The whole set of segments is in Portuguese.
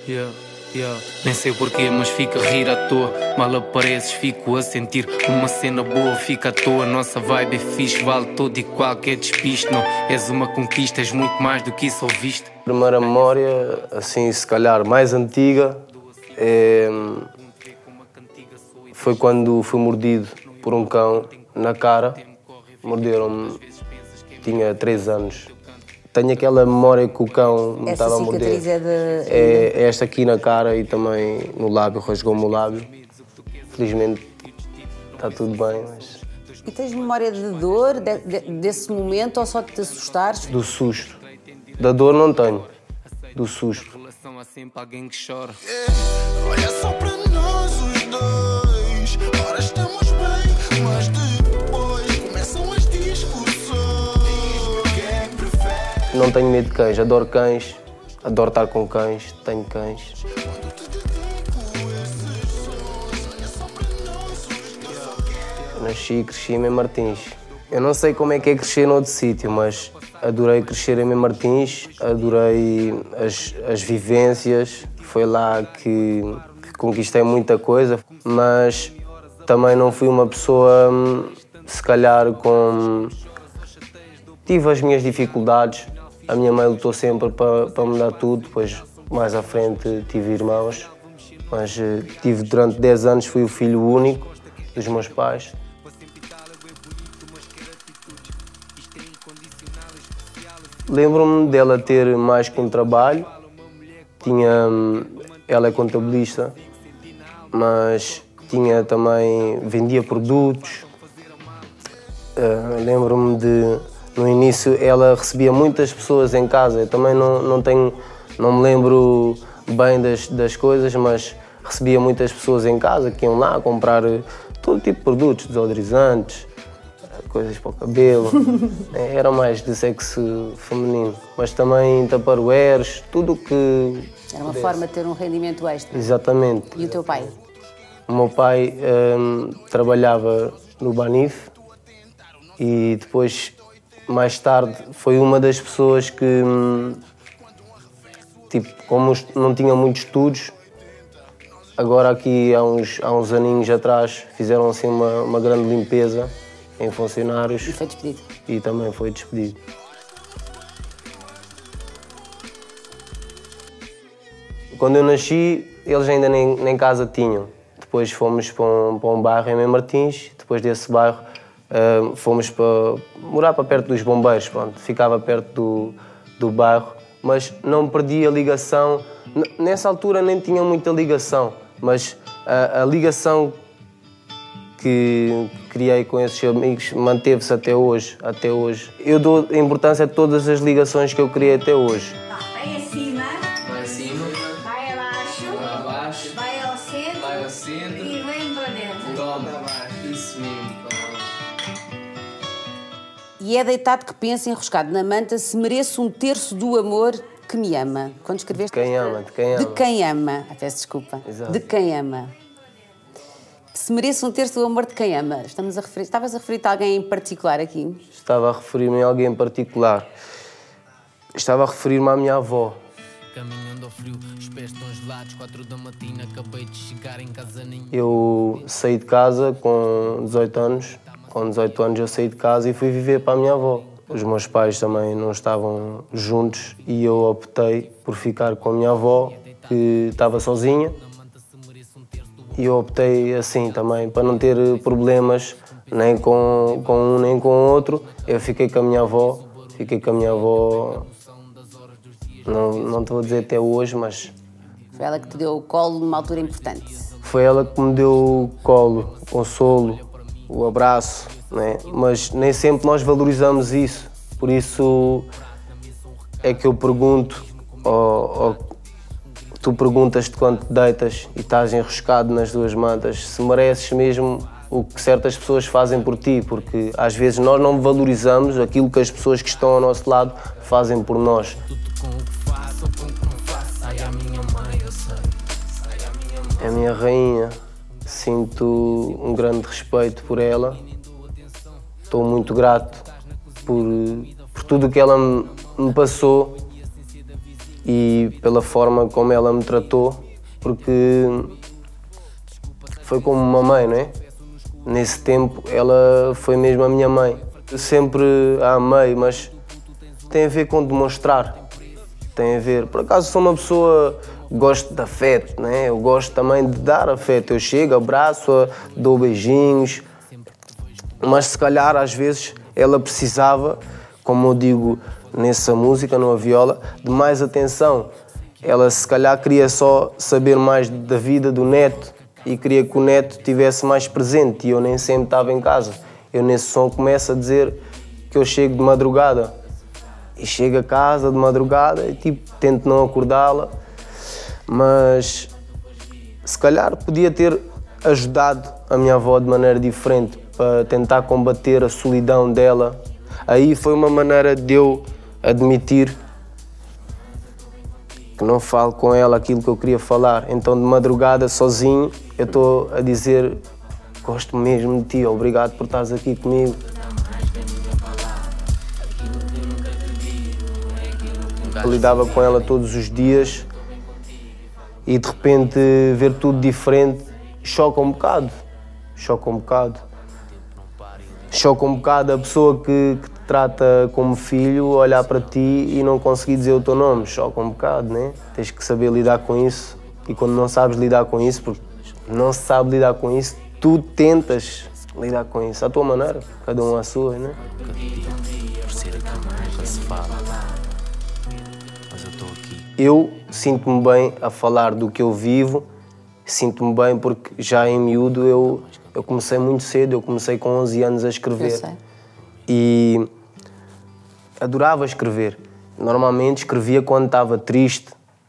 Nem sei o porquê, mas fica a rir à toa. Mal apareces, fico a sentir uma cena boa, fica à toa. Nossa vibe é fixe, vale todo e qualquer despiste. Não és uma conquista, és muito mais do que isso ouviste. A primeira memória, assim, se calhar mais antiga, foi quando fui mordido por um cão na cara. Morderam-me, tinha 3 anos. Tenho aquela memória que o cão me estava a morder. Essa cicatriz é esta aqui na cara e também no lábio, rasgou-me o lábio. Felizmente está tudo bem, mas... E tens memória de dor desse momento ou só de te assustares? Do susto. Da dor não tenho, do susto. Há sempre alguém que chora. Olha só para nós os dois. Ora estamos bem, mas depois começam as discussões. Quem é que prefere? Não tenho medo de cães, adoro cães, adoro estar com cães, tenho cães. Quando te dedico esses sons, olha só para nós os dois. Nasci e cresci em Mem Martins. Eu não sei como é que é crescer noutro sítio, mas adorei crescer em Mem Martins, adorei as vivências. Foi lá que conquistei muita coisa, mas também não fui uma pessoa, se calhar, com... Tive as minhas dificuldades. A minha mãe lutou sempre para me dar tudo, depois mais à frente tive irmãos, mas durante 10 anos fui o filho único dos meus pais. Lembro-me dela ter mais que um trabalho, ela é contabilista, mas vendia produtos. Lembro-me no início, ela recebia muitas pessoas em casa. Eu também não me lembro bem das coisas, mas recebia muitas pessoas em casa que iam lá comprar todo tipo de produtos, desodorizantes, coisas para o cabelo. Era mais de sexo feminino, mas também tupperwares, tudo o que... Era uma forma de ter um rendimento extra. Exatamente. E o teu pai? O meu pai trabalhava no Banif e depois, mais tarde, foi uma das pessoas que, como não tinha muitos estudos, agora aqui há uns aninhos atrás fizeram assim uma grande limpeza em funcionários. E foi despedido. E também foi despedido. Quando eu nasci, eles ainda nem casa tinham. Depois fomos para um bairro em Mem Martins. Depois desse bairro fomos para morar para perto dos bombeiros. Pronto, ficava perto do bairro, mas não perdi a ligação. Nessa altura nem tinha muita ligação, mas a ligação que criei com esses amigos manteve-se até hoje. Eu dou importância a todas as ligações que eu criei até hoje. Vai acima, Vai acima, vai abaixo, vai abaixo, vai ao centro, vai ao centro. e vem para dentro. Toma, isso mesmo. E é deitado que pensa, enroscado na manta, se mereço um terço do amor que me ama. Quando escreveste... De quem ama, de quem ama. De quem ama. Peço desculpa. Exato. De quem ama. Se mereço um terço do amor de quem ama. Estavas a referir-te a alguém em particular aqui? Estava a referir-me a alguém em particular. Estava a referir-me à minha avó. Caminhando ao frio, os pés estão gelados, 4 da matina, acabei de chegar em casa nenhuma. Eu saí de casa com 18 anos. Com 18 anos eu saí de casa e fui viver para a minha avó. Os meus pais também não estavam juntos e eu optei por ficar com a minha avó, que estava sozinha. E eu optei assim também, para não ter problemas nem com um nem com o outro. Eu fiquei com a minha avó. Não estou a dizer até hoje, mas... Foi ela que te deu o colo numa altura importante. Foi ela que me deu o colo, o consolo, o abraço, né? Mas nem sempre nós valorizamos isso. Por isso é que eu pergunto, tu perguntas-te quando te deitas e estás enroscado nas duas mantas, se mereces mesmo o que certas pessoas fazem por ti, porque às vezes nós não valorizamos aquilo que as pessoas que estão ao nosso lado fazem por nós. É a minha rainha, sinto um grande respeito por ela, estou muito grato por tudo o que ela me passou e pela forma como ela me tratou, porque foi como uma mãe, não é? Nesse tempo ela foi mesmo a minha mãe. Eu sempre a amei, mas tem a ver com demonstrar. Tem a ver. Por acaso sou uma pessoa que gosto de afeto, né? Eu gosto também de dar afeto. Eu chego, abraço-a, dou beijinhos, mas se calhar às vezes ela precisava, como eu digo nessa música, no A Viola, de mais atenção. Ela se calhar queria só saber mais da vida do neto e queria que o neto estivesse mais presente e eu nem sempre estava em casa. Eu nesse som começo a dizer que eu chego de madrugada e chego a casa de madrugada e tipo, tento não acordá-la, mas se calhar podia ter ajudado a minha avó de maneira diferente para tentar combater a solidão dela. Aí foi uma maneira de eu admitir que não falo com ela aquilo que eu queria falar. Então de madrugada, sozinho, eu estou a dizer: gosto mesmo de ti, obrigado por estares aqui comigo. Eu lidava com ela todos os dias e de repente ver tudo diferente choca um bocado. Choca um bocado. Choca um bocado a pessoa que te trata como filho olhar para ti e não conseguir dizer o teu nome. Choca um bocado, né? Tens que saber lidar com isso. E quando não sabes lidar com isso, porque não se sabe lidar com isso, tu tentas lidar com isso à tua maneira, cada um à sua, né? Eu sinto-me bem a falar do que eu vivo, sinto-me bem porque já em miúdo eu comecei muito cedo, eu comecei com 11 anos a escrever. Eu sei. E adorava escrever. Normalmente escrevia quando estava triste.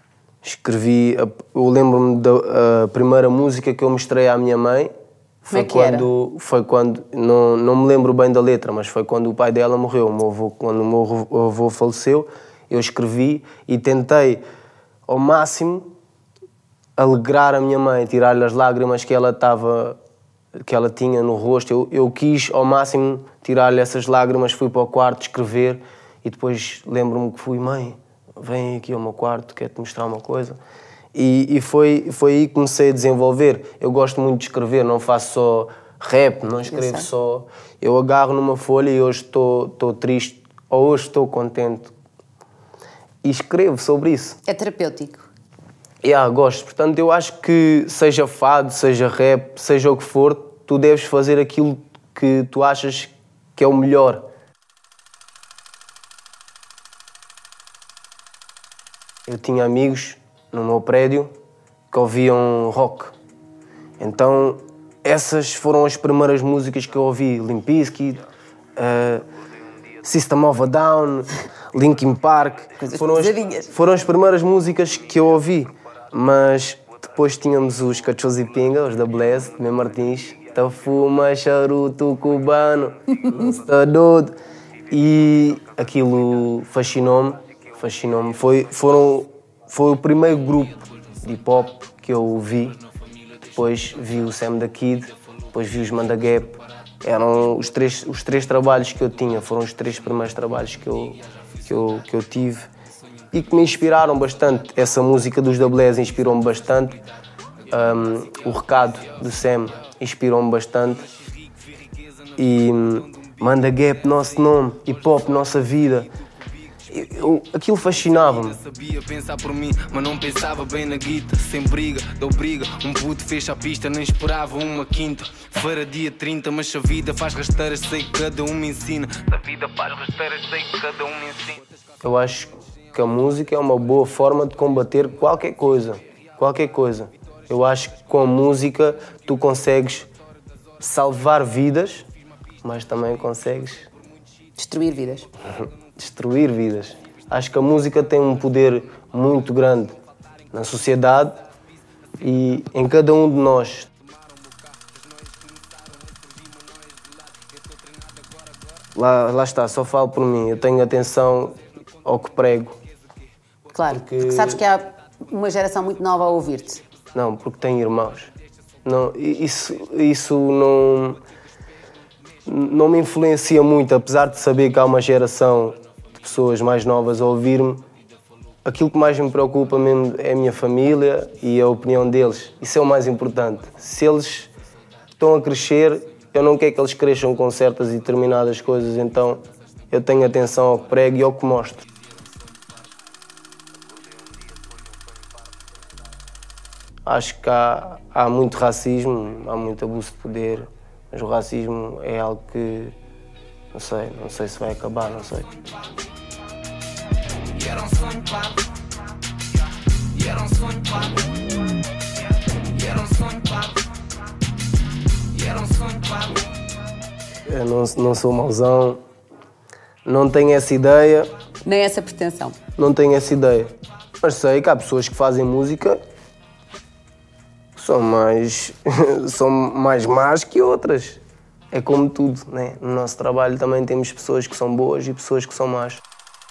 Eu lembro-me da primeira música que eu mostrei à minha mãe. Como é que era? Foi quando, não me lembro bem da letra, mas foi quando o pai dela morreu. Quando o meu avô faleceu, eu escrevi e tentei ao máximo alegrar a minha mãe, tirar-lhe as lágrimas que ela tinha no rosto. Eu quis ao máximo tirar-lhe essas lágrimas, fui para o quarto escrever e depois lembro-me que fui: mãe, vem aqui ao meu quarto, quero-te mostrar uma coisa. E foi aí que comecei a desenvolver. Eu gosto muito de escrever, não faço só rap, não escrevo só. Eu agarro numa folha e hoje estou triste ou hoje estou contente e escrevo sobre isso. É terapêutico. Gosto. Portanto, eu acho que seja fado, seja rap, seja o que for, tu deves fazer aquilo que tu achas que é o melhor. Eu tinha amigos no meu prédio que ouviam rock. Então, essas foram as primeiras músicas que eu ouvi. Limp Bizkit, System of a Down, Linkin Park. Foram as primeiras músicas que eu ouvi. Mas depois tínhamos os Cachorros e Pinga, os da Blaze, de Mem Martins. Tafuma, charuto cubano, está doido. E aquilo fascinou-me. Foi o primeiro grupo de hip-hop que eu vi. Depois vi o Sam da Kid, depois vi os Manda Gap. Eram os três trabalhos que eu tinha, foram os 3 primeiros trabalhos que eu tive e que me inspiraram bastante. Essa música dos da Blaze inspirou-me bastante. O recado do Sam inspirou-me bastante. E Manda Gap, nosso nome, hip-hop, nossa vida. Aquilo fascinava-me. Sabia pensar por mim, mas não pensava bem na guita. Sem briga, dou briga. Um puto fecha a pista, nem esperava uma quinta. Feira dia 30, mas se a vida faz rasteiras, sei que cada um me ensina. Se a vida faz rasteiras, sei que cada um me ensina. Eu acho que a música é uma boa forma de combater qualquer coisa. Qualquer coisa. Eu acho que com a música tu consegues salvar vidas, mas também consegues Destruir vidas. destruir vidas. Acho que a música tem um poder muito grande na sociedade e em cada um de nós. Lá está, só falo por mim. Eu tenho atenção ao que prego. Claro, porque sabes que há uma geração muito nova a ouvir-te. Não, porque tenho irmãos. Não, isso não me influencia muito, apesar de saber que há uma geração de pessoas mais novas a ouvir-me. aquilo que mais me preocupa mesmo é a minha família e a opinião deles. Isso é o mais importante. Se eles estão a crescer, eu não quero que eles cresçam com certas e determinadas coisas, então eu tenho atenção ao que prego e ao que mostro. Acho que há muito racismo, há muito abuso de poder, mas o racismo é algo que não sei se vai acabar, não sei. Eu não sou mauzão, não tenho essa ideia. Nem essa pretensão. Não tenho essa ideia. Mas sei que há pessoas que fazem música que são mais más que outras. É como tudo, né? No nosso trabalho também temos pessoas que são boas e pessoas que são más.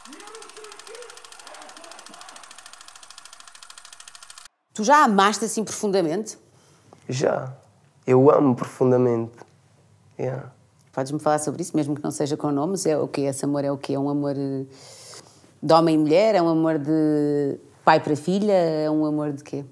Tu já amaste assim profundamente? Já. Eu amo profundamente. Yeah. Podes-me falar sobre isso, mesmo que não seja com nomes? É o quê? Esse amor é o quê? É um amor de homem e mulher? É um amor de pai para filha? É um amor de quê?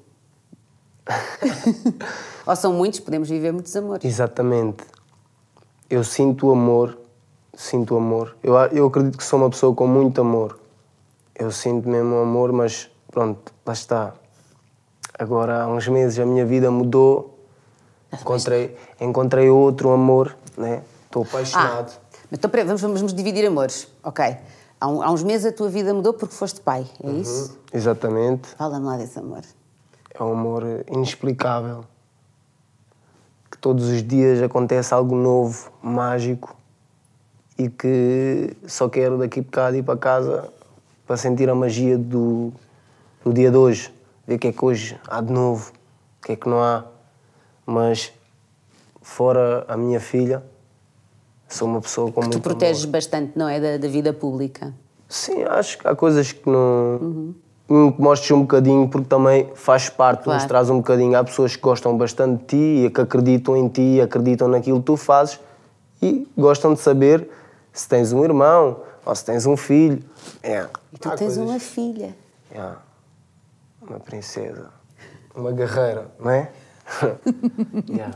Ou são muitos? Podemos viver muitos amores. Exatamente. Eu sinto amor. Eu acredito que sou uma pessoa com muito amor. Eu sinto mesmo amor, mas pronto, lá está. Agora, há uns meses, a minha vida mudou. Encontrei outro amor, né? Estou apaixonado. Então, peraí, vamos dividir amores. Ok. Há uns meses a tua vida mudou porque foste pai, é isso? Exatamente. Fala-me lá desse amor. É um amor inexplicável. Que todos os dias acontece algo novo, mágico, e que só quero daqui a bocado ir para casa para sentir a magia do dia de hoje. Ver o que é que hoje há de novo, o que é que não há. Mas, fora a minha filha, sou uma pessoa com muito amor. Tu proteges bastante, não é? Da vida pública. Sim, acho que há coisas que não... Me mostres um bocadinho, porque também faz parte, Claro. nos traz um bocadinho. Há pessoas que gostam bastante de ti e que acreditam em ti, acreditam naquilo que tu fazes e gostam de saber se tens um irmão ou se tens um filho. E tu tens uma filha. Uma princesa. Uma guerreira, não é? Yeah.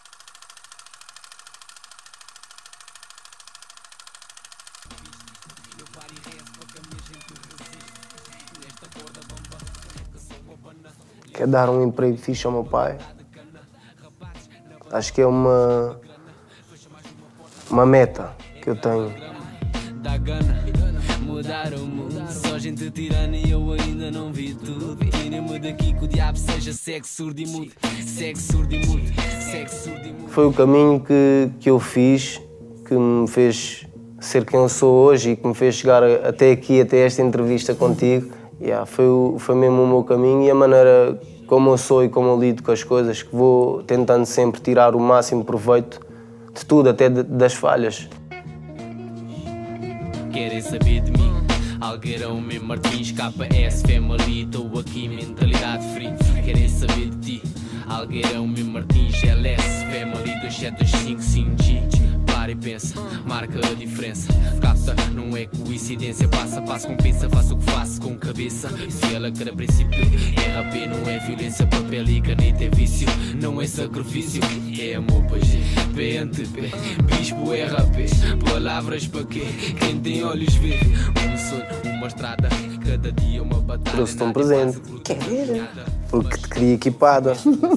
Quer dar um emprego fixe ao meu pai. Acho que é uma meta que eu tenho. Dá gana, mudar o mundo. Só gente tirana e eu ainda não vi tudo. Tirem-me daqui que o diabo seja sexo surdo e mudo. Sexo surdo e mudo. Sexo surdo e mudo. Foi o caminho que eu fiz, que me fez ser quem eu sou hoje e que me fez chegar até aqui, até esta entrevista contigo. Foi mesmo o meu caminho e a maneira como eu sou e como eu lido com as coisas, que vou tentando sempre tirar o máximo proveito de tudo, até das falhas. Querem saber de mim? Algueirão, mesmo Martins, KS, Family, estou aqui, mentalidade free. Querem saber de ti? Algueirão, mesmo Martins, LS, Family, 2725, 5G. Para e pensa, marca a diferença. Capta, não é coincidência. Passo a passo, compensa, faço o que faço com cabeça. Se ela quer a princípio, RP não é violência. Papel e caneta é vício, não é sacrifício. É amor, pois PNTP, bispo RP. Palavras para quê? Quem tem olhos vê. Um sonho, uma estrada, cada dia uma batalha. Trouxe-te um presente. Quer ver? Porque te queria equipada.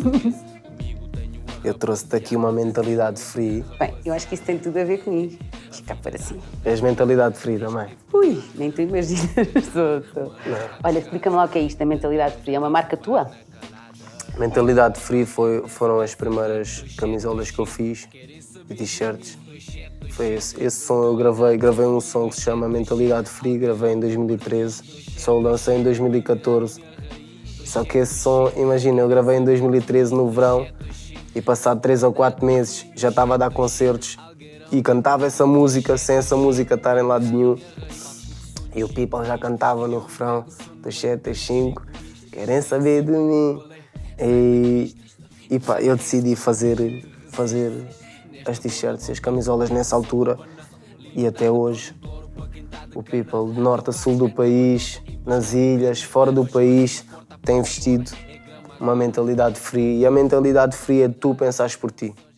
Eu trouxe-te aqui uma mentalidade free. Bem, eu acho que isso tem tudo a ver comigo. Ficar para assim. És mentalidade free também. Ui, nem tu imaginas. Tô. Olha, explica-me lá o que é isto, a mentalidade fria. É uma marca tua? Mentalidade free foram as primeiras camisolas que eu fiz e t-shirts. Foi esse som eu gravei um som que se chama Mentalidade Free, gravei em 2013, só o lancei em 2014. Só que esse som, imagina, eu gravei em 2013 no verão e passado 3 ou 4 meses já estava a dar concertos e cantava essa música sem essa música estar em lado nenhum. E o People já cantava no refrão, 27, 25, querem saber de mim. E pá, eu decidi fazer as t-shirts e as camisolas nessa altura e até hoje o people de norte a sul do país, nas ilhas, fora do país, tem vestido uma mentalidade free. E a mentalidade free é de tu pensares por ti.